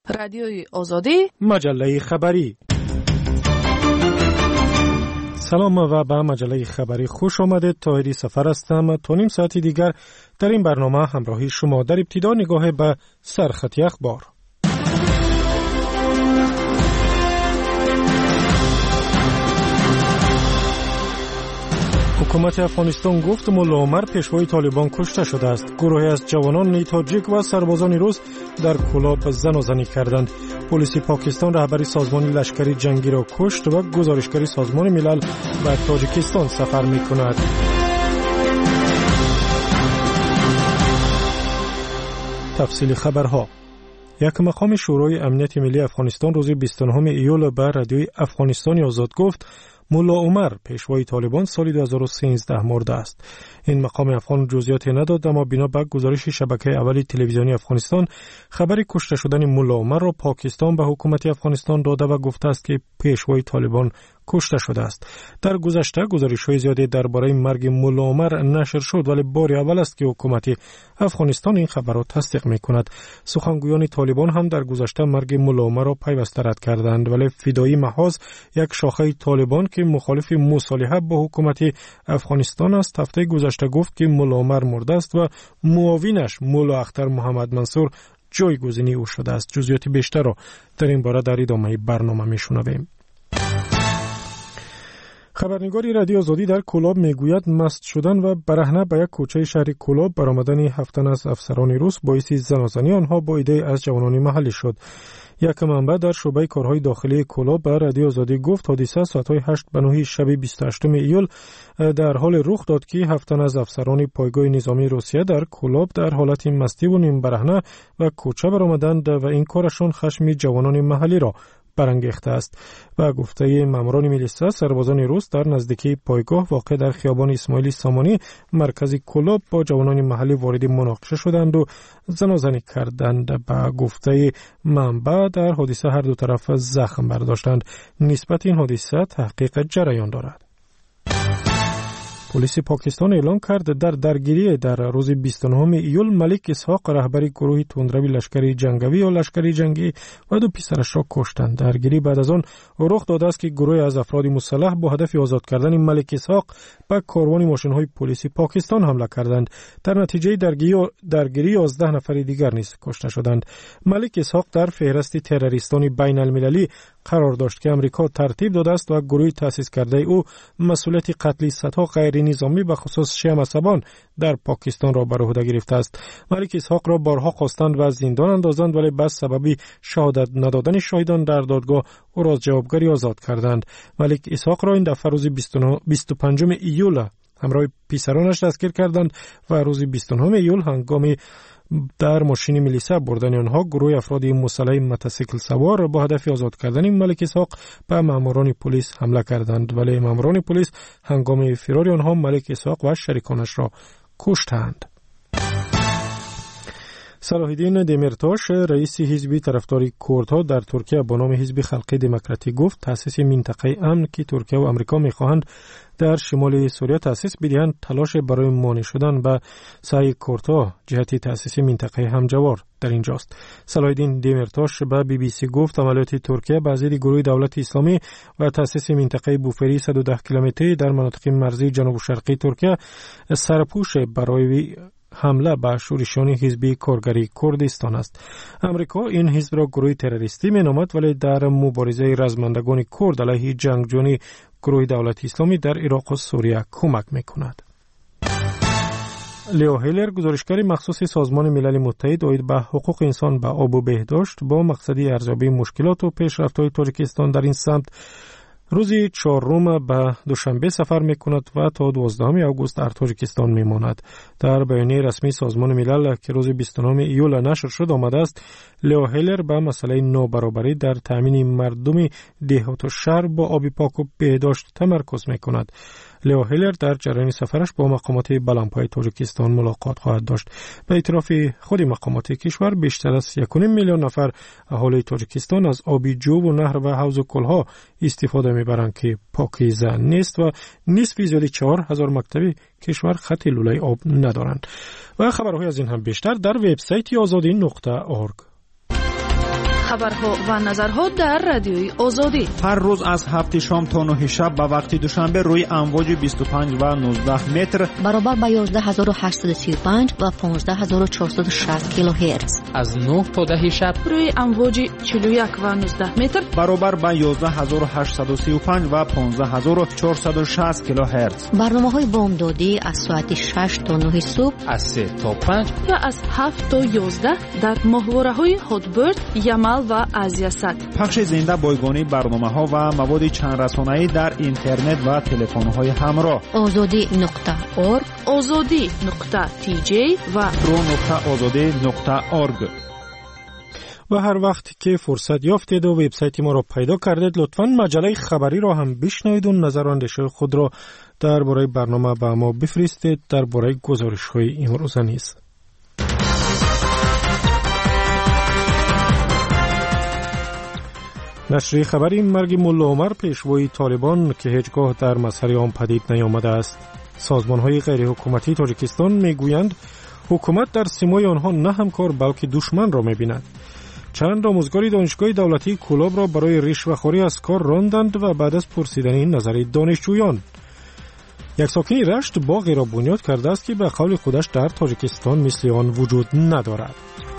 رادیوی آزادی، مجله خبری. سلام و به مجله خبری خوش آمدید. طاهری سفر هستم. تا نیم ساعتی دیگر در این برنامه همراهی شما. در ابتدا نگاه به سرخط اخبار. حکومت افغانستان گفت ملا عمر پیشوای طالبان کشته شده است. گروهی از جوانان تاجیک و سربازان روس در کلاب زناشویی کردند. پلیس پاکستان رهبر سازمان لشکری جنگی را کشت و گزارشگر سازمان ملل به تاجیکستان سفر می‌کند. تفصیل خبرها. یک مقام شورای امنیت ملی افغانستان روز 29 ایول به رادیوی افغانستان آزاد گفت ملا عمر پیشوای طالبان سال 2013 مرده است. این مقام افغان جزئیاتی نداد، اما بنا به گزارش شبکه اولی تلویزیونی افغانستان خبر کشته شدن ملا عمر را پاکستان به حکومت افغانستان داده و گفته است که پیشوای طالبان کشته شده است. در گذشته گزارش‌های زیادی درباره مرگ ملا عمر نشر شد، ولی بار اول است که حکومت افغانستان این خبر را تصدیق می‌کند. سخنگویان طالبان هم در گذشته مرگ ملا عمر را پیوسته رد کردند، ولی فدایی محاذ یک شاخه طالبان که مخالف مصالحه با حکومت افغانستان است هفته گذشته گفت که ملا عمر مرده است و معاونش ملا اختر محمد منصور جایگزینی او شده است. جزئیات بیشتر را در این باره در ادامه برنامه می‌شنویم. خبرنگاری رادیو آزادی در کلاب میگوید مست شدن و برهنه به یک کوچه شهر کلاب برآمدن 7 تن از افسران روس باعث زناشویی آنها با ایده از جوانان محلی شد. یک منبع در شعبه کارهای داخلی کلاب به رادیو آزادی گفت حادثه ساعت‌های 8 به 9 شب 28 ایول در حال رخ داد که 7 تن از افسران پایگاه نظامی روسیه در کلاب در حالت مستی و نیم برهنه و کوچه برآمدند و این کارشان خشم جوانان محلی را برانگیخته است. و گفته ماموران میلیسا سربازان روس در نزدیکی پایگاه واقع در خیابان اسماعیل سامانی مرکز کلاب با جوانان محلی وارد مناقشه شدند و زناشویی کردند. با گفته منبع در حادثه هر دو طرف زخم برداشتند. نسبت این حادثه تحقیق جریان دارد. پلیس پاکستان اعلام کرد در درگیری در روز 29 ایول ملک اسحاق رهبر گروه تندروی لشکری جنگی و لشکری جنگی و دو پسرش را کشتند. درگیری بعد از آن رخ داده است که گروه از افراد مسلح با هدف آزاد کردن ملک اسحاق به کاروان ماشین‌های پلیس پاکستان حمله کردند. در نتیجه درگیری 11 نفر دیگر نیز کشته شدند. ملک اسحاق در فهرست تروریستان بین المللی قرار داشت که امریکا ترتیب داده است و گروه تأسیس کرده او مسئولیت قتل صدها غیر نظامی به خصوص شیعه مذهبان در پاکستان را بر عهده گرفته است. ملک اسحاق را بارها خواستند و زندان اندازند، ولی بس سببی شهادت ندادن شاهدان در دادگاه او را جوابگری آزاد کردند. ملک اسحاق را این دفعه روز 25 ایول همراه پسرانش دستگیر کردند و روز 29 ایول هنگام در ماشین میلیسا بردن آنها گروه افراد مسلح موتورسیکل سوار با هدف آزاد کردن ملک اسحاق به ماموران پلیس حمله کردند، ولی ماموران پلیس هنگام فرار آنها ملک اسحاق و شریکانش را کشتند. صلاح الدین دمیرتاش رئیس حزب طرفداری کردها در ترکیه با نام حزب خلق دموکراتیک گفت تأسیس منطقه امن که ترکیه و آمریکا می‌خواهند در شمال سوریه تأسیس بدهند تلاش برای مانع شدن به سعی کردها جهت تأسیس منطقه همجوار در اینجاست. صلاح الدین دمیرتاش به بی بی سی گفت عملیات ترکیه به ضد گروه دولت اسلامی و تأسیس منطقه بوفری 110 کیلومتری در مناطق مرزی جنوب شرقی ترکیه سرپوش برای حمله به شورشیان حزب کارگری کردستان است. امریکا این حزب را گروه تروریستی مینامد، ولی در مبارزه رزمندگان کرد علیه جنگجویان گروه دولت اسلامی در عراق و سوریه کمک میکند. لیو هیلر گزارشگر مخصوص سازمان ملل متحد اید به حقوق انسان به آب و بهداشت با مقصد ارزیابی مشکلات و پیشرفت‌های تاجیکستان در این سمت روز 4 به دوشنبه سفر میکند و تا 12 آگوست در تاجیکستان میماند. در بیانیه رسمی سازمان ملل که روز 29 ایول نشر شد آمده است لیو هیلر به مسئله نابرابری در تامین مردم دهات و شهر با آب پاک و بهداشت تمرکز میکند. لیو هیلر در جریان سفرش با مقامات بلندپایه تاجیکستان ملاقات خواهد داشت. به اعتراف خود مقامات کشور بیشتر از 1.5 میلیون نفر اهالی تاجیکستان از آب جوب و نهر و حوض و کلها استفاده میبرند که پاکیزه نیست و نصف زیادی 4000 مکتب کشور خط لوله آب ندارند. و خبرهای از این هم بیشتر در وبسایت azadi.org. خبرها و نظرها در رادیوی آزادی. هر روز از 7 شام تا 9 شب به وقت دوشنبه روی امواج 25 و 19 متر برابر با 11835 و 15460 کیلوهرتز. از 9 تا 10 شب روی امواج 41 و 19 متر برابر با 11835 و 15460 کیلوهرتز. برنامه‌های بامدادی از ساعت 6 تا 9 صبح، از 3 تا 5 و از 7 تا 11 در ماهواره‌های هاتبرد، یمل و آزیاسات. پخش زنده بایگانی برنامه‌ها و مواد چند رسانه‌ای در اینترنت و تلفن‌های همراه. azadi.org، azadi.tj و pro.azadi.org. و هر وقت که فرصت یافتید و وبسایت ما را پیدا کردید لطفاً مجله خبری را هم بشنوید و نظر و اندیشه خود را درباره برنامه به ما بفرستید درباره گزارش‌های امروز نیز. نشریه خبری مرگ ملا عمر پیشوای طالبان که هیچگاه در مظهر آن پدید نیامده است. سازمان‌های غیر حکومتی تاجیکستان میگویند حکومت در سیمای آنها نه همکار بلکه دشمن را می‌بیند. چند آموزگار دانشگاه دولتی کولاب را برای رشوه‌خوری از کار راندند و بعد از پرسیدن نظر دانشجویان یک ساکن رشت باغی را بنیاد کرده است که به قول خودش در تاجیکستان مثل آن وجود ندارد.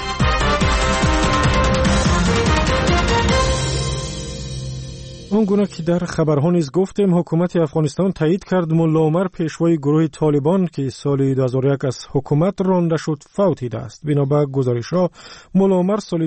آنگونه که در خبرها نیز گفتیم حکومت افغانستان تایید کرد ملا عمر پیشوای گروه طالبان که سال 2001 از حکومت رانده شد فوتیده است. بنابر گزارش‌ها ملا عمر سال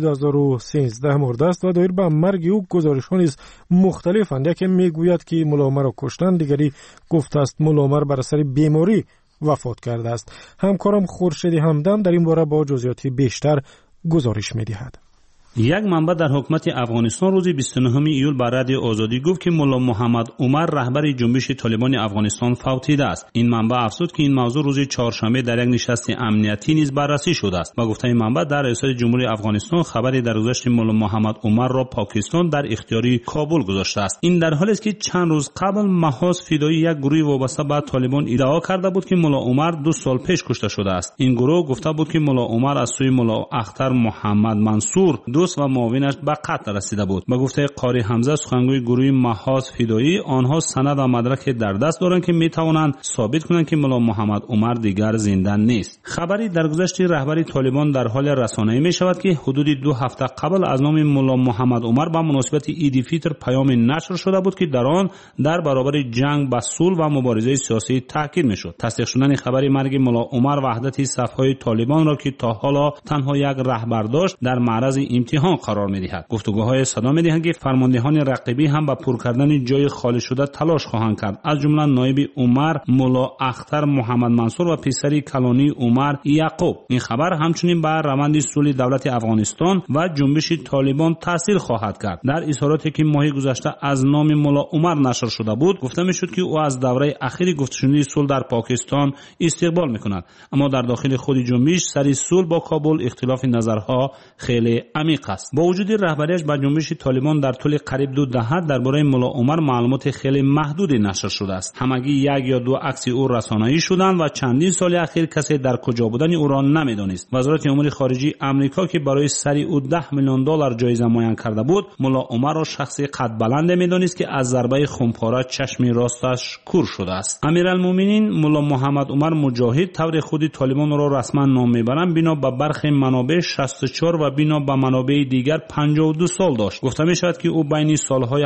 2013 مرده است و دایر به مرگ او گزارش‌ها نیز مختلفند. یکی میگوید که ملا عمر را کشتند، دیگری گفته است ملا عمر بر اثر بیماری وفات کرده است. همکارم خورشید همدم در این باره با جزئیات بیشتر گزارش می‌دهد. یک منبع در حکومت افغانستان روز 29 ایول به رادیو آزادی گفت که ملا محمد عمر رهبر جنبش طالبان افغانستان فوتیده است. این منبع افزود که این موضوع روز چهارشنبه در یک نشست امنیتی نیز بررسی شده است. با گفته این منبع در ریاست جمهوری افغانستان خبری در گذشت ملا محمد عمر را پاکستان در اختیار کابل گذاشته است. این در حالی است که چند روز قبل محاذ فدایی یک گروه وابسته به طالبان ادعا کرده بود که ملا عمر 2 سال پیش کشته شده است. این گروه گفته بود که ملا عمر از سوی ملا اختر محمد منصور دوست و معاونش به قتل رسیده بود. با گفته قاری حمزه سخنگوی گروه محاذ فدایی، آنها سند و مدرک در دست دارند که میتوانند ثابت کنند که ملا محمد عمر دیگر زنده نیست. خبری در گذشت رهبری طالبان در حال رسانه‌ای می شود که حدود 2 هفته قبل از نام ملا محمد عمر به مناسبت عید فطر پیام نشر شده بود که در آن در برابر جنگ با صلح و مبارزه سیاسی تاکید میشد. تصدیق شدن خبری مرگ ملا عمر وحدت صف‌های طالبان را که تا حالا تنها یک رهبر داشت در معرض امتحان قرار می‌دهد. گفتگوهای صدا می‌دهند که فرماندهان رقیبی هم با پر کردن جای خالی شده تلاش خواهند کرد. از جمله نایب عمر ملا اختر محمد منصور و پسری کلانی عمر یعقوب. این خبر همچنین بر روند صلح دولت افغانستان و جنبش طالبان تاثیر خواهد کرد. در اظهاراتی که ماه گذشته از نام ملا عمر نشر شده بود گفته می‌شد که او از دوره اخیر گفتشنودی صلح در پاکستان استقبال می‌کند، اما در داخل خود جنبش سر صلح با کابل اختلاف نظرها خیلی عمیق است. با وجود رهبریش به جنبش طالبان در طول قریب 2 دهه درباره ملا عمر معلومات خیلی محدودی نشر شده است. همگی 1 یا 2 عکس او رسانه‌ای شدند و چندین سال اخیر کسی در کجا بودن او را نمی‌دانست. وزارت امور خارجه آمریکا که برای سر او $10 میلیون جایزه معین کرده بود، ملا عمر را شخصی قد بلند می‌دانست که از ضربه خونپاره چشم راستش کور شده است. امیرالمومنین ملا محمد عمر مجاهد طور خود طالبان را رسما نام می‌برند، بنا به برخی منابع 64 و بنا به منابع دیگر 52 سال داشت. گفته می شود که او بین سالهای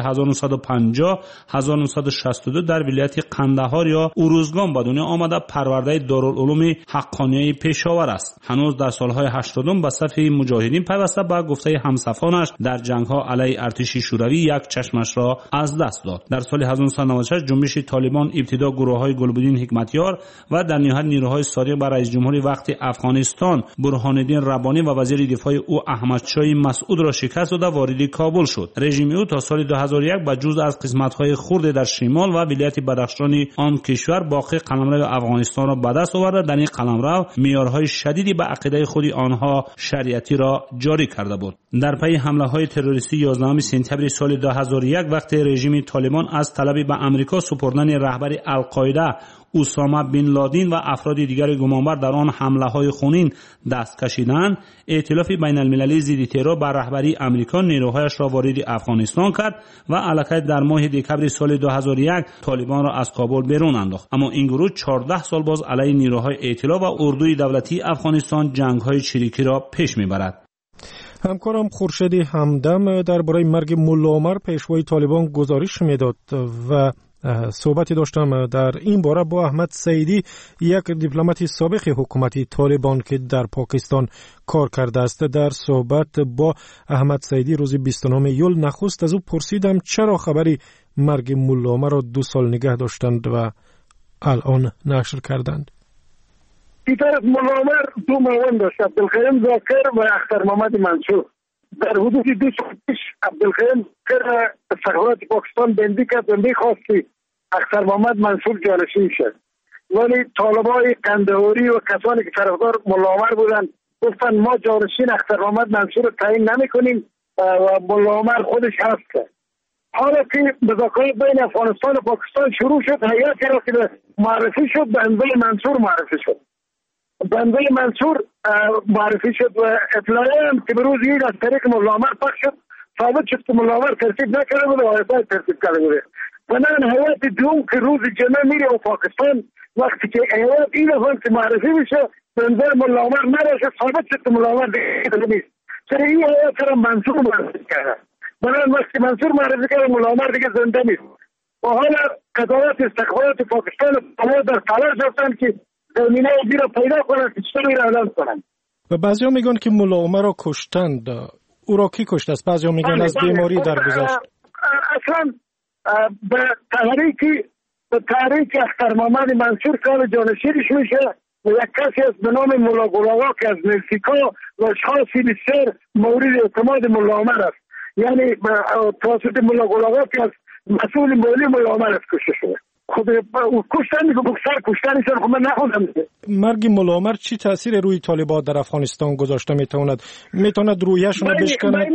1950 1962 در ولایت قندهار یا اروزگان به دنیا آمده پرورده دارالعلوم حقانیه پشاور است. هنوز در سالهای 80 به صف مجاهدین پیوسته به گفته همسفانش در جنگ‌ها علیه ارتش شوروی یک چشمش را از دست داد. در سال 1996 جنبش طالبان ابتدا گروه‌های گلبدین حکمتیار و در نهایت نیروهای صادق بر رئیس جمهور وقت افغانستان برهان الدین ربانی و وزیر دفاع او احمد شاه مسعود را شکست داد و وارد کابل شد. رژیم او تا سال 2001 با جزء از قسمت‌های خرد در شمال و ولایت بدخشان آن کشور باقی قلمرو افغانستان را به دست آورد. در این قلمرو معیارهای شدیدی به عقیده خود آنها شریعتی را جاری کرده بود. در پی حمله‌های تروریستی 11 سپتامبر سال 2001 وقتی رژیم طالبان از طلب به آمریکا سپردن رهبر القاعده اوسامه بن لادن و افراد دیگر گمانبر در آن حمله‌های خونین دست کشیدند، ائتلاف بین المللی ضد ترور بر رهبری آمریکا نیروهایش را وارد افغانستان کرد و الکی در ماه دکمبر سال 2001 طالبان را از کابل بیرون انداخت. اما این گروه 14 سال باز علیه نیروهای ائتلاف و اردوی دولتی افغانستان جنگ‌های چریکی را پیش می‌برد. همکارم خورشید همدم درباره مرگ ملا عمر پیشوای طالبان گزارش میداد و صحبتی داشتم در این باره با احمد سعیدی، یک دیپلمات سابق حکومت طالبان که در پاکستان کار کرده است. در صحبت با احمد سعیدی روز 29 ایول نخست از او پرسیدم چرا خبری مرگ ملا عمر را 2 سال نگه داشتند و الان نشر کردند. این طرف ملا عمر 2 معاون داشت، عبدالقیوم ذاکر و اختر محمد منصور. در حدود 2 سال پیش عبدالقیوم ذاکر سفارت پاکستان بندی کرد و می‌خواست که اختر محمد منصور جانشین شد، ولی طالبای قندهاری و کسانی که طرفدار ملا عمر بودند گفتن ما جانشین اختر محمد منصور رو تعیین نمی‌کنیم و ملا عمر خودش هست. حالا که مذاکرات بین افغانستان و پاکستان شروع شد، هیئتی را که معرفی شد بنده منصور معرفی شد. بنده منصور معرفی شد و اطلاعی هم که بروز این از طریق ملا عمر پخش شد، ثابت شد که ملا عمر ترتیب نکرده بود و آیتای ترتیب کرده بود. بنان هیئت دوم که روز جمعه میره و پاکستان وقتی که هیئت این افغان که معرفی میشه بنده ملا عمر نراشه، ثابت شد که ملا عمر دیگه نیست. چرا این هیئت را منصور معرفی کرده. بنان وقتی منصور معرفی کرده ملا عمر دیگه زنده نیست. و حالا قضاوت استخبارات پاکستان در تلاش هستند که زمینه ای را پیدا کنند که چطوری را اعلام کنند. و بعضی ها میگن که ملا عمر را کشتند. او را کی کشت است؟ بعضی ها میگن از بیماری درگذشت. اصلا به تحریک اختر محمد منصور کار جانشینش میشه و یک کسی است به نام ملا گلاغا که از مکزیکو و اشخاصی بسیار مورد اعتماد ملا عمر است. یعنی توسط ملا گلاغا که از مسئول مالی ملا عمر است کشته شده. خود کشتن میگه بکسر کشتنشان خب من نخوندم. مرگ ملا عمر چی تاثیر روی طالبان در افغانستان گذاشته میتواند رویشون رو بشکنه؟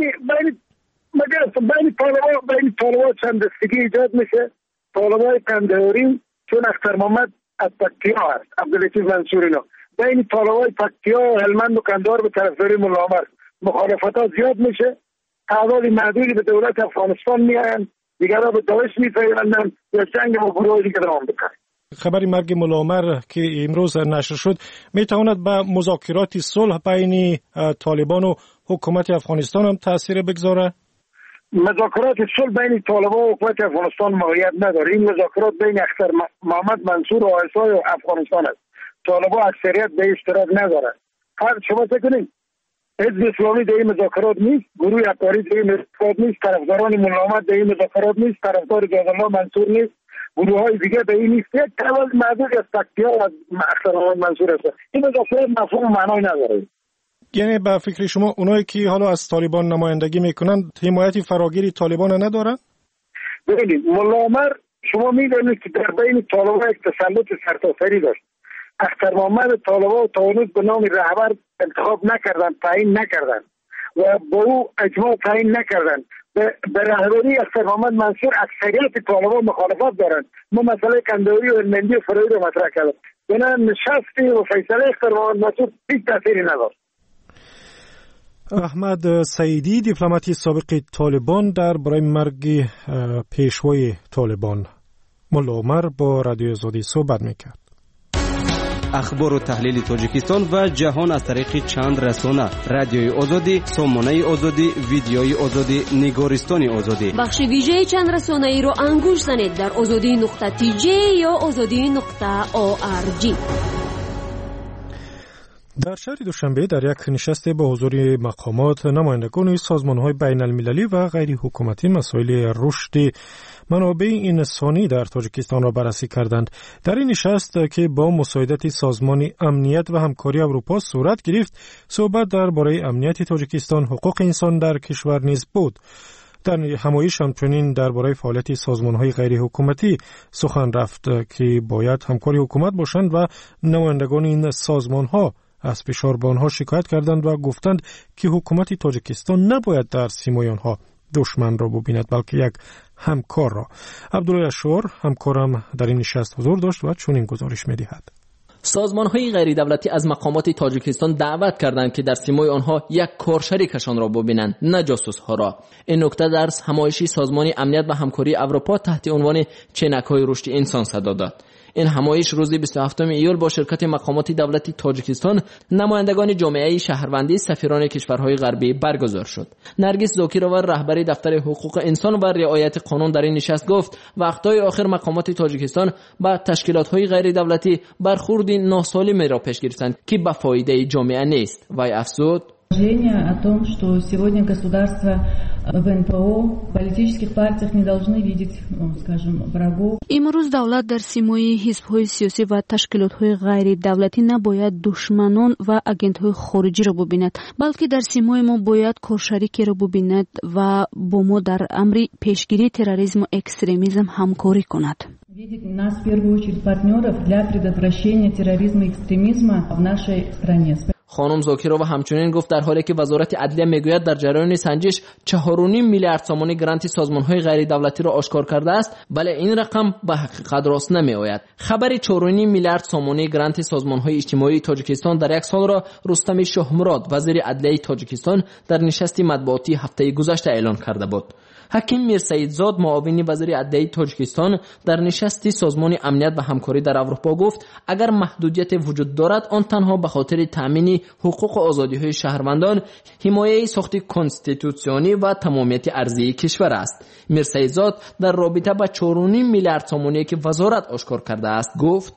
بین طالبان چند دستگی ایجاد میشه. طالبای قندهاری چون اختر محمد از پکتیا هست، عبداللطیف منصور اینا، بین طالبای پکتیا و هلمند و قندهار به طرفداری ملا عمر مخالفتات زیاد میشه. تعداد محدودی به دولت افغانستان میاین، دیگرها به داعش میپیوندن یا جنگ با گروه دیگه دوام بکنه. خبری مرگ ملا عمر که امروز نشر شد میتواند به مذاکرات صلح بین طالبان و حکومت افغانستان هم تاثیر بگذاره؟ مذاکرات صلح بین طالبان و حکومت افغانستان ماهیت نداره. این مذاکرات بین اختر محمد منصور و آیسای و افغانستان است. طالبان اکثریت به اشتراک نداره. شما فکر کنید حزب اسلامی در این مذاکرات نیست، گروه افکاری در این مذاکرات نیست، طرفداران ملا عمر در این مذاکرات نیست، طرفدار جوادالله منصور نیست، گروه های دیگه در این نیست. یک تعداد محدود از پکتیا و اختر محمد منصور است. این مذاکرات مفهوم و معنای نداره. یعنی به فکر شما اونایی که حالا از طالبان نمایندگی میکنند حمایت فراگیری طالبان ندارن؟ ببینید ملا عمر شما میدونید که در بین طالبان یک تسلط سرتاسری داشت. اختر محمد طالبان تا هنوز به نام رهبر انتخاب نکردند، تعیین نکردند و با او اجماع تعیین نکردند. به رهبری اختر محمد منصور اکثریت طالبان مخالفت دارند. ما مسئله قندهاری و هلمندی و فرایی رو مطرح کردیم. بنابراین نشستی و فیصله اختر محمد منصور هیچ تأثیری نداشت. احمد سعیدی دیپلماتی سابق طالبان در برای مرگ پیشوای طالبان ملا عمر با رادیو آزادی صحبت میکرد. اخبار و تحلیل تاجیکستان و جهان از طریق چند رسانه: رادیوی آزادی، سامانه آزادی، ویدیوی آزادی، نگارستان آزادی. بخش ویژه چند رسانه ای رو انگوش زنید در azadi.tj یا azadi.org. در شهر دوشنبه در یک نشست با حضور مقامات، نمایندگان سازمان‌های بین المللی و غیر حکومتی مسائل رشد منابع انسانی در تاجیکستان را بررسی کردند. در این نشست که با مساعدت سازمان امنیت و همکاری اروپا صورت گرفت، صحبت درباره امنیت تاجیکستان، حقوق انسان در کشور نیز بود. در همایش همچنین درباره فعالیت سازمان‌های غیر حکومتی سخن رفت که باید همکاری حکومت باشند و نمایندگان این سازمان‌ها از فشار به آنها شکایت کردند و گفتند که حکومت تاجیکستان نباید در سیمای آنها دشمن را ببیند بلکه یک همکار را. عبدالله اشور همکارم در این نشست حضور داشت و چنین گزارش می‌دهد. سازمان‌های غیر دولتی از مقامات تاجیکستان دعوت کردند که در سیمای آنها یک کارشریکشان را ببینند، نه جاسوس‌ها را. این نکته در همایشی سازمان امنیت و همکاری اروپا تحت عنوان چینک‌های رشد انسان صدا داد. این همایش روز 27 ایول با شرکت مقامات دولتی تاجیکستان، نمایندگان جامعه شهروندی، سفیران کشورهای غربی برگزار شد. نرگس زاکیرova رهبر دفتر حقوق انسان و رعایت قانون در این نشست گفت وقتای آخر مقامات تاجیکستان با تشکیلات‌های غیر دولتی برخورد ناسالمی را پیش گرفتند که به فایده جامعه نیست. وی افزود о том, что сегодня государство в НПО, политических партиях не должны видеть, скажем, врагов. امروز دولت در سیمای حزب‌های سیاسی و تشکیلات‌های غیر دولتی نباید دشمنان و آگنت‌های خارجی را ببیند، بلکه در سیمای ما باید کارشریکی را ببیند و با ما در امر پیشگیری تروریسم و اکستریمیسم همکاری کند. Видит нас в первую очередь партнеров для предотвращения терроризма и экстремизма в нашей стране. خانم زاکیرova همچنین گفت در حالی که وزارت عدلیه میگوید در جریان سنجش 4.5 میلیارد سامانی گرانت سازمان‌های غیر دولتی را آشکار کرده است، ولی این رقم به حقیقت راست نمی‌آید. خبر 4.5 میلیارد سامانی گرانت سازمان‌های اجتماعی تاجیکستان در یک سال را رستم شاهمراد وزیر عدلیه تاجیکستان در نشست مطبوعاتی هفته گذشته اعلان کرده بود. حکیم میرسیدزاد معاون وزیر عدلیه تاجیکستان در نشستی سازمان امنیت و همکاری در اروپا گفت اگر محدودیت وجود دارد آن تنها به خاطر تامین حقوق و آزادی‌های شهروندان، حمایه ساخت کنستیتوسیونی و تمامیت ارضی کشور است. میرسیدزاد در رابطه با 4.5 میلیارد سامانی که وزارت آشکار کرده است گفت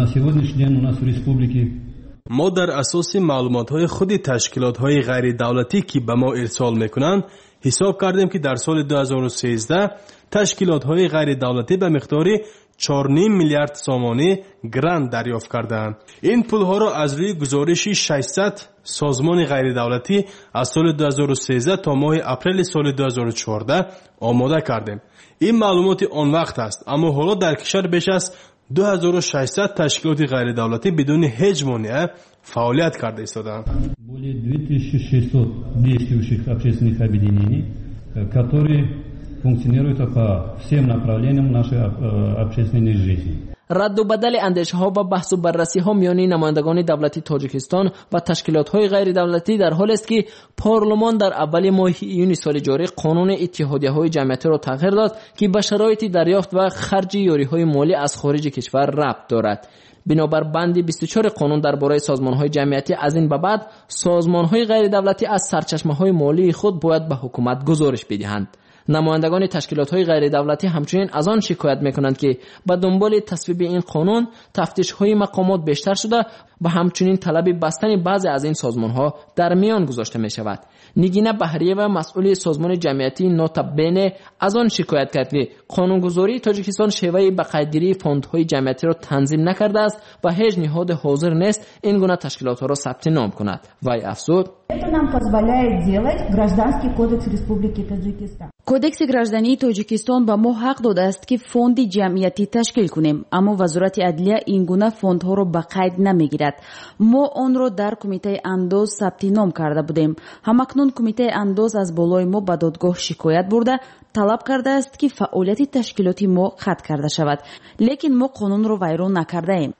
ما در اساس معلومات‌های خود تشکیلات‌های غیر دولتی که به ما ارسال می‌کنند حساب کردیم که در سال 2013 تشکیلات‌های غیر دولتی به مقدار 4.5 میلیارد سامانی گرانت دریافت کردند. این پول‌ها را از روی گزارش 600 سازمان غیر دولتی از سال 2013 تا ماه اپریل سال 2014 آماده کردیم. این معلومات آن وقت است، اما حالا در کشور بیش از 2600 تشکیلات غیر دولتی بدون هیچ مانع فعالیت کرده ایستادند. Более 2600 действующих общественных объединений, которые функционируют по всем направлениям нашей общественной жизни. رد و بدل اندیشه ها و بحث و بررسی ها میان نمایندگان دولتی تاجیکستان و تشکیلات های غیر دولتی در حال است که پارلمان در اول ماه ایون سال جاری قانون اتحادیه های جمعیتی را تغییر داد که به شرایط دریافت و خرج یاری های مالی از خارج کشور ربط دارد. بنابر بند 24 قانون درباره سازمان‌های جمعیتی از این به بعد سازمان‌های غیر دولتی از سرچشمه‌های مالی خود باید به حکومت گزارش بدهند. نمایندگان تشکیلات‌های غیر دولتی همچنین از آن شکایت می‌کنند که به دنبال تصویب این قانون تفتیش‌های مقامات بیشتر شده و همچنین طلب بستن بعضی از این سازمان‌ها در میان گذاشته می‌شود. نگینه بهریه و مسئول سازمان جمعیتی نوتابنه از آن شکایت کرد که قانونگذاری تاجیکستان شیوه به قیدگیری فوندهای جمعیتی را تنظیم نکرده است و هیچ نهاد حاضر نیست این گونه تشکیلات را ثبت نام کند. وی افزود کودکس گраждани توجیکستان به ما حق داده است که فوند جمعیتی تشکیل کنیم، اما وزارت عدلیه این گونه فوندها را به قید نمیگیرد. ما آن را در کمیته انداز ثبت نام کرده بودیم. همکنون کمیته انداز از بالای ما به دادگاه شکایت برده طلب کرده است که فعالیت تشکیلاتی ما قطع کرده شود، لیکن ما قانون را ویران نکرده ایم.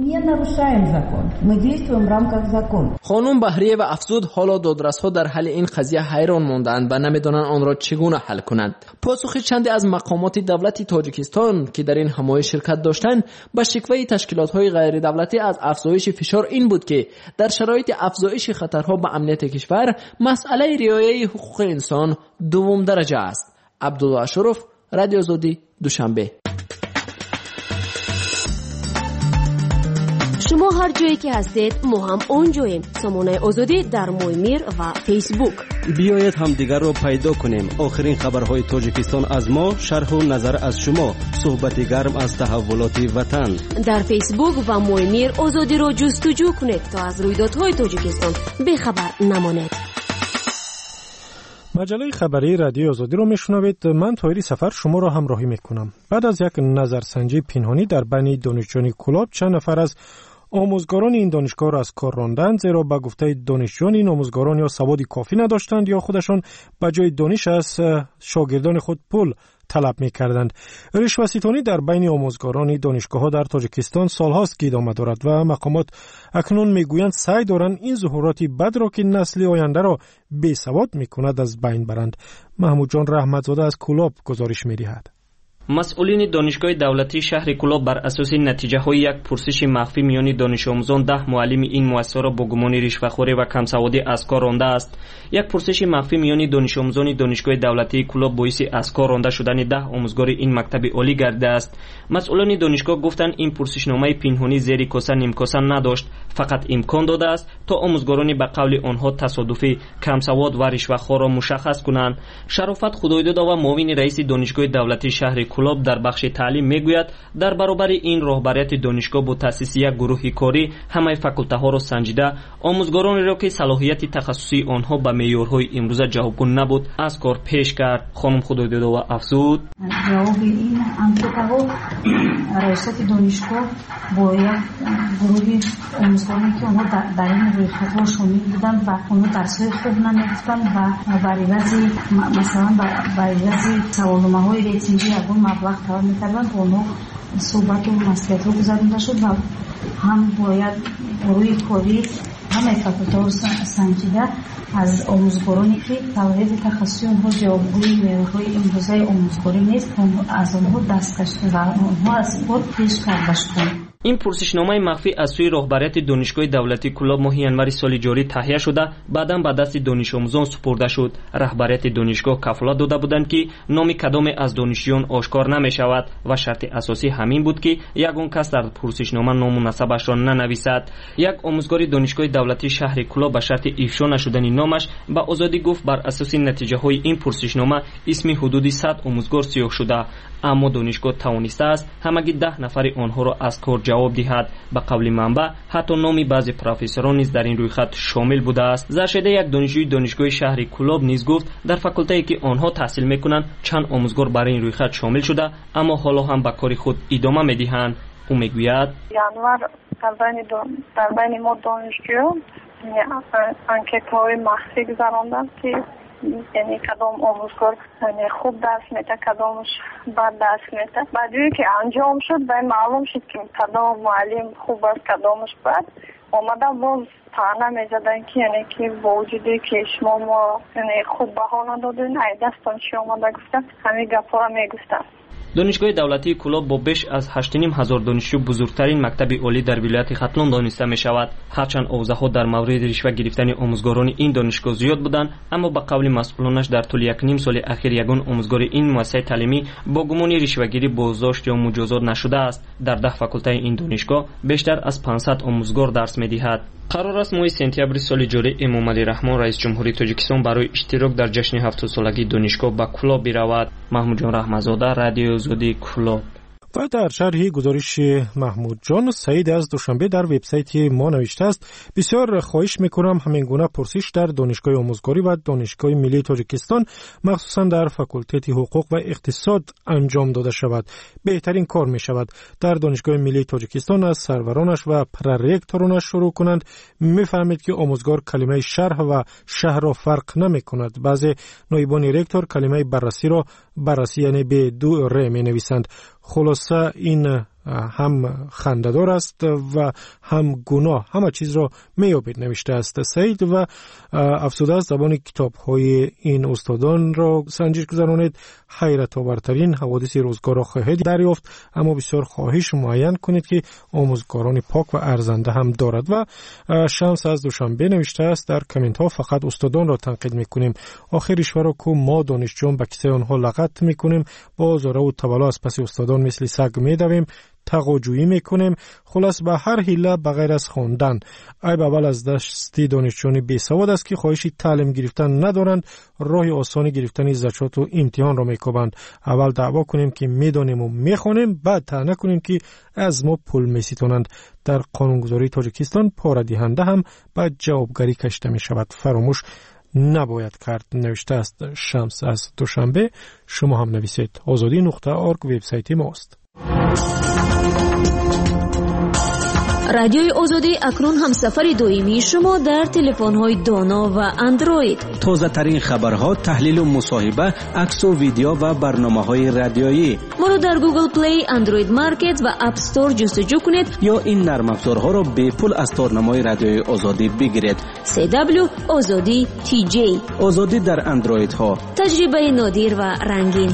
خانم بهریه و افزود حالا دادرس‌ها در حل این قضیه حیران ماندند و نمیدانند آن را چگونه حل کنند. پاسخ چندی از مقامات دولتی تاجیکستان که در این همایش شرکت داشتند به شکوه تشکیلات‌های غیر دولتی از افزایش فشار این بود که در شرایط افزایش خطرها به امنیت کشور مسئله رعایت حقوق انسان دوم درجه است. عبدالله اشرف، رادیو آزادی، دوشنبه. شما هر جایی که هستید ما هم اونجاییم. سامانه آزادی در مویمیر و فیسبوک. بیایید همدیگر را پیدا کنیم. آخرین خبرهای تاجیکستان از ما، شرح و نظر از شما، صحبت گرم از تحولات وطن. در فیسبوک و مویمیر آزادی را جستجو کنید تا از رویدادهای تاجیکستان بیخبر نمانید. مجله خبری رادیو آزادی رو میشنوید. من طاهری سفر شما را همراهی میکنم. بعد از یک نظرسنجی پنهانی در بین دانشجویان کلاب چند نفر از آموزگاران این دانشگاه را از کار راندند، زیرا به گفته دانشجویان این آموزگاران یا سواد کافی نداشتند یا خودشان به جای دانش از شاگردان خود پول طلب می‌کردند. رشوه‌ستانی در بین آموزگاران دانشگاه‌ها در تاجیکستان سال‌هاست که ادامه دارد و مقامات اکنون می‌گویند سعی دارند این ظهورات بد را که نسل آینده را بی‌سواد می‌کند از بین برند. محمود جان رحمتزاده از کلاب گزارش می‌دهد. مسئولین دانشگاه دولتی شهر کلاب بر اساس نتیجه‌های یک پرسش مخفی میان دانش آموزان 10 معلم این مؤسسه را با گمان رشوه‌خوری و کمسوادی از کار رانده است. یک پرسش مخفی میان دانش آموزان دانشگاه دولتی کلاب باعث از کار رانده شدن 10 آموزگار این مکتب عالی گردیده است. مسئولان دانشگاه گفتند این پرسشنامه پنهانی زیر کاسه نیمکاسه نداشت، فقط امکان داده است تا آموزگاران به قول آنها تصادفی کمسواد و رشوه‌خوار را مشخص کنند. شرافت خدایداد و معاون رئیس دانشگاه دولتی شهر کلاب در بخش تعلیم میگوید در برابر این راهبریت دانشگاه با تأسیس یک گروه کاری همه فاکولته ها را سنجیده آموزگارانی را که صلاحیت تخصصی آنها به معیارهای امروزه جوابگو نبود از کار پیش کرد. خانم خدایداد و افزود جواب این انکتا رئیس دانشگاه با یک گروه آموزگارانی که آنها در این رویکردها شامل بودند و آنها درس‌های خوب نمی‌گفتند و برای بعضی مثلا برای بعضی سوالنامه‌های ریتینگی یگان مبلغ طلب می‌کردند و آنها صحبت و مسئولیت رو گذارنده شد و هم باید گروه کاری همه فاکولته رو سنجیده از آموزگارانی که صلاحیت تخصصی آنها جوابگوی معیارهای امروزه آموزگاری نیست از آنها دست کشیده و آنها از کار پیش کرده شدند. این پرسشنامه مخفی از سوی راهبریت دانشگاه دولتی کلاب ماه ینور سال جاری تهیه شده بعداً به دست دانش آموزان سپرده شد. راهبریت دانشگاه کفالت داده بودند که نام کدام از دانشجویان آشکار نمی شود و شرط اساسی همین بود که یگان کس در پرسشنامه نام و نسبش را ننویسد. یک آموزگار دانشگاه دولتی شهر کلاب به شرط افشا نشدن نامش به آزادی گفت بر اساس نتیجه های این پرسشنامه اسم حدود 100 آموزگار سیاه شده، اما دانشگاه توانسته است همگی 10 نفر آنها را از کار جواب دهد. به قول منبع حتی نام بعضی پروفسوران نیز در این رویخط شامل بوده است. زرشده یک دانشجوی دانشگاه شهر کلاب نیز گفت در فاکولته‌ای که آنها تحصیل میکنند چند آموزگار برای این رویخط شامل شده اما حالا هم به کار خود ادامه میدهند. او میگوید январ در بین ما دانشجویان انکت‌های مخفی گذراندند که یعنی کدام آموزگار خوب درس میده کدامش بد درس میده. بعدی که انجام شد و معلوم شد که کدام معلم خوب است کدامش بد آمده باز طعنه میزدن که یعنی که با وجودی که شما ما یعنی خوب بها ندادین ای دستان چی آمده گفتن همین گپا را میگفتن. دانشگاه دولتی کلاب با بیش از 8,500 دانشجو بزرگترین مکتب عالی در ولایت ختلان دانسته می شود. هرچند اوضاعها در مورد رشوه گرفتن آموزگاران این دانشگاه زیاد بودند اما به قول مسئولانش در طول 1.5 سال اخیر یگان آموزگار این مؤسسه تعلیمی با گمان رشوه‌گیری بازداشت یا مجازات نشده است. در 10 فاکولته این دانشگاه بیشتر از 500 آموزگار درس می‌دهد. قرار است ماه سپتامبر سال جاری امام علی رحمان رئیس جمهوری تاجیکستان برای اشتراک در جشن 70 سالگی دانشگاه به کلاب برود. محمود جان رحمتزاده، رادیو آزادی کلاب. و در شرح گزارش محمود جان سعید از دوشنبه در وبسایت ما نوشته است بسیار خواهش میکنم همین گونه پرسش در دانشگاه آموزگاری و دانشگاه ملی تاجیکستان مخصوصا در فاکولته حقوق و اقتصاد انجام داده شود. بهترین کار می شود در دانشگاه ملی تاجیکستان از سرورانش و پررکتورانش شروع کنند. میفهمید که آموزگار کلمه شرح و شهر را فرق نمی کند. بعضی نایبان رکتور کلمه بررسی را بررسی یعنی به 2 ر می نویسند. خلاصه این هم خنده‌دار است و هم گناه همه چیز را میابید نوشته است سعید و افسوده است زبان کتاب‌های این استادان را سنجش گذرانید. حیرت آورترین حوادث روزگار را خواهید دریافت اما بسیار خواهش معین کنید که آموزگاران پاک و ارزنده هم دارد. و شمس از دوشنبه نوشته است در کامنت ها فقط استادان را تنقید میکنیم آخر رشوه را که ما دانشجویان به کیسه آنها لغت میکنیم با زاره و طبلا از پس استادان مثل سگ میدویم تقاجویی میکنیم. خلاص به هر حیله بغیر از خواندن عیب اول از دستی دانشجویان بیسواد است که خواهش تعلیم گرفتن ندارند راه آسانی گرفتن زکات و امتحان را میکوبند. اول دعوا کنیم که میدانیم و میخوانیم بعد طعنه کنیم که از ما پول میستونند. در قانونگذاری تاجیکستان پاره دهنده هم به جوابگری کشیده می شود. فراموش نباید کرد نوشته است شمس از دوشنبه. شما هم نویسید. azadi.org وبسایت ماست. رادیوی آزادی اکنون همسفر دائمی شما در تلفن‌های دانا و اندروید. تازه ترین خبرها، تحلیل و مصاحبه، عکس و ویدیو و برنامه‌های رادیویی. ما رو در گوگل پلی، اندروید مارکت و اپ استور جستجو کنید یا این نرم افزارها را به پول از تارنمای رادیوی آزادی بگیرید. CW آزادی TJ. آزادی در اندروید ها. تجربه نادر و رنگین.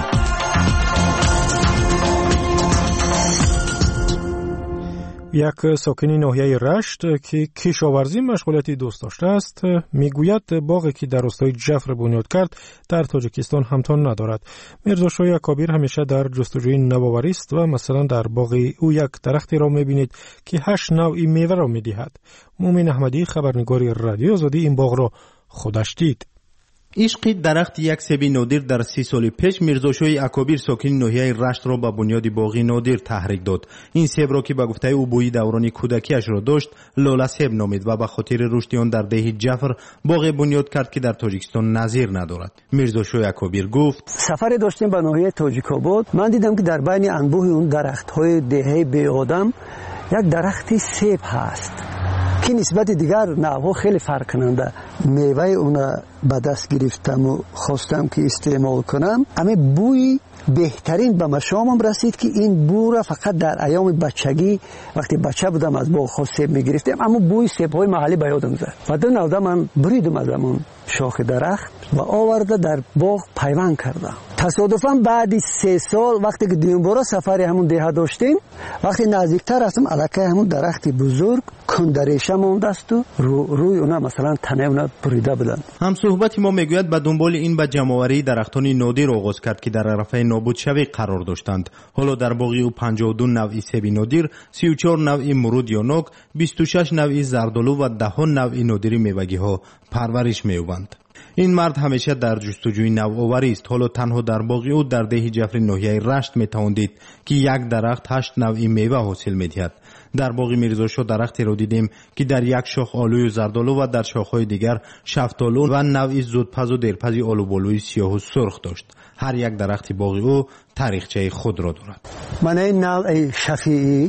یک ساکن ناحیه رشت که کشاورزی مشغولیت دوست داشته است میگوید باغی که در روستای جفر بنیاد کرد در تاجیکستان همتان ندارد. میرزاشاه اکابیر همیشه در جستجوی نوآوری است و مثلا در باغ او یک درختی را میبینید که 8 نوعی میوه را میدهد. مومن احمدی خبرنگار رادیو آزادی این باغ را خودش دید. عشق درخت یک سیب نادر در 30 سال پیش میرزاشاه اکابیر ساکن ناحیه رشت را به بنیاد باغ نادر تحریک داد. این سیب را که به گفته او بوی دوران کودکیش را داشت لاله سیب نامید و به خاطر رشد آن در ده جعفر باغ بنیاد کرد که در تاجیکستان نظیر ندارد. میرزاشاه اکابیر گفت سفر داشتیم به ناحیه تاجیک‌آباد، من دیدم که در بین انبوه اون درخت‌های دهه بی آدم یک درختی سیب هست که نسبت دیگر نوعها خیلی فرق کننده. میوه اون به دست گرفتم و خواستم که استعمال کنم، اما بوی بهترین به مشامم رسید که این بو را فقط در ایام بچگی وقتی بچه بودم از باغ خود سیب میگرفتم، اما بوی سیب های محلی به یادم زد. بعد نودا من بریدم از همون شاخ درخت و آورده در باغ پیوند کردم. تصادفاً بعد 3 سال وقتی که دوباره سفر همون ده داشتیم، وقتی نزدیکتر رفتم الکی همون درختی بزرگ کندریشه مونده است و روی اونا مثلا تنه اونا بریده بودن. هم صحبت ما میگوید به دنبال این به جمع‌آوری درختان نادر آغاز کرد که در عرفه نابود شوی قرار داشتند. حالا در باغ او 52 نوع سیب نادر، 34 نوع مرود یا نوک، 26 نوع زردالو و 10 نوع نادری میوگی ها پرورش می‌یابند. این مرد همیشه در جستجوی نوآوری است. حالا تنها در باغ او در ده جعفر ناحیه رشت میتوان دید که یک درخت 8 نوع میوه حاصل میدهد. در باغ میرزاشاه درختی را دیدیم که در یک شاخ آلوی و زردالو و در شاخهای دیگر شفتالو و نوعی زودپز و دیرپز آلوبالوی سیاه و سرخ داشت. هر یک درخت باغ او تاریخچه خود را دارد. من این نوع شفیعی،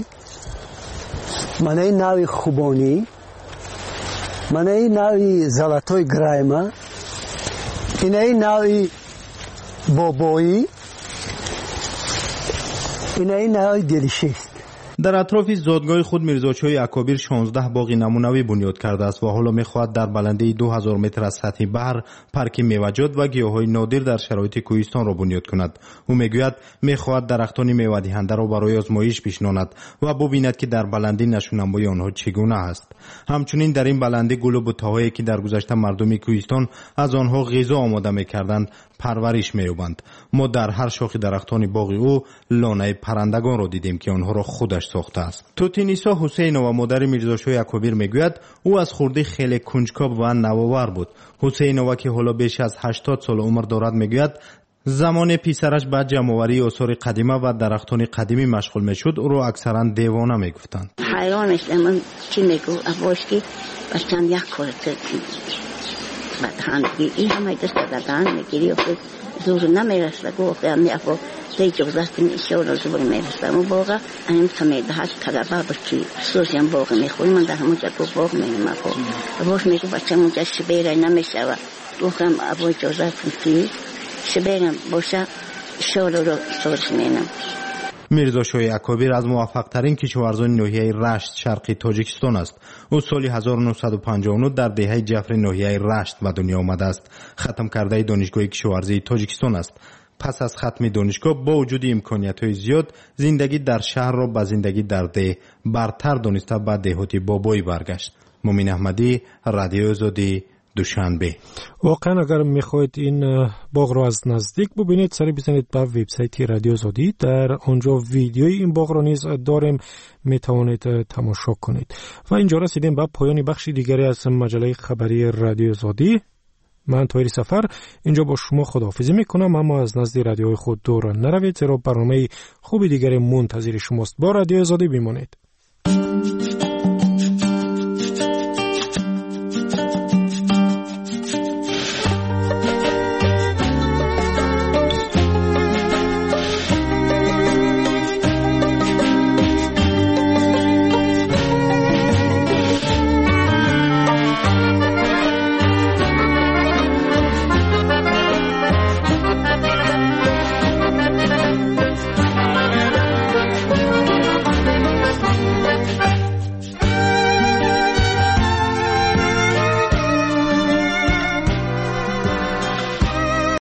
من این نوع خوبانی، من این نوع زلطوی گرایما، این نوعی بابایی، این نوعی دلیشیست. در اطراف زادگاه خود میرزاشاه اکابیر 16 باغ نمونوی بنیاد کرده است و حالا میخواهد در بلندی 2000 متر از سطح بحر پارک میوه‌جات و گیاهای نادر در شرایط کوهستان را بنیاد کند. او میگوید میخواهد درختان میوه دهنده را برای آزمایش بشناند و ببیند که در بلندی نشوننمای آنها چگونه است. همچنین در این بلندی گل و بوتهایی که در گذشته مردم کوهستان از آنها غذا آماده میکردند پرورش می‌یابند. ما در هر شاخ درختان باغ او لانه پرندگان را دیدیم که آنها را خودش ساخته است. توتینیسا حسینова مادر میرزاشاه اکابیر میگوید او از خردی خیلی کنجکاو و نوآور بود. حسینова که حالا بیش از 80 سال عمر دارد میگوید زمان پیسرش به جمع‌آوری آثار قدیمی و درختان قدیمی مشغول میشد او را اکثرا دیوانه میگفتند. حیران میشدم چی میگو ابوش که بچم یک کارت بدهن این همه دست دادن میگیری و زور نمیرسه گفته هم نیفو دی جوزست میشون و زور میرسه و باقا این سمیده هست طلبه بکی سوزیم باقا میخوری من در همونجا گفت باقا میرم ابوش میگو بچم اونجا شبیره نمیشه و گفتم ابوی جوزست میگی شبیرم باشه شور رو سوز مینم. میرزاشاه اکابیر از موفق ترین کشاورزان ناحیه رشت شرقی تاجیکستان است. او سال 1959 در دهه جعفر ناحیه رشت به دنیا آمده است. ختم کرده دانشگاه کشاورزی تاجیکستان است. پس از ختم دانشگاه با وجود امکانیت‌های زیاد زندگی در شهر را به زندگی در ده برتر دانسته به دهات بابایی برگشت. مومن احمدی، رادیو آزادی، دوشنبه. واقعا اگر میخواید این باغ رو از نزدیک ببینید سری بزنید به وبسایت رادیو آزادی، در آنجا ویدیوی این باغ رو نیز داریم، میتوانید تماشا کنید. و اینجا رسیدیم به پایان بخشی دیگری از مجله خبری رادیو آزادی. من طاهر سفر اینجا با شما خداحافظی میکنم، اما از نزد رادیوی خود دور نروید، زیرا برنامه خوب دیگری منتظر شماست. با رادیو آزادی بمانید.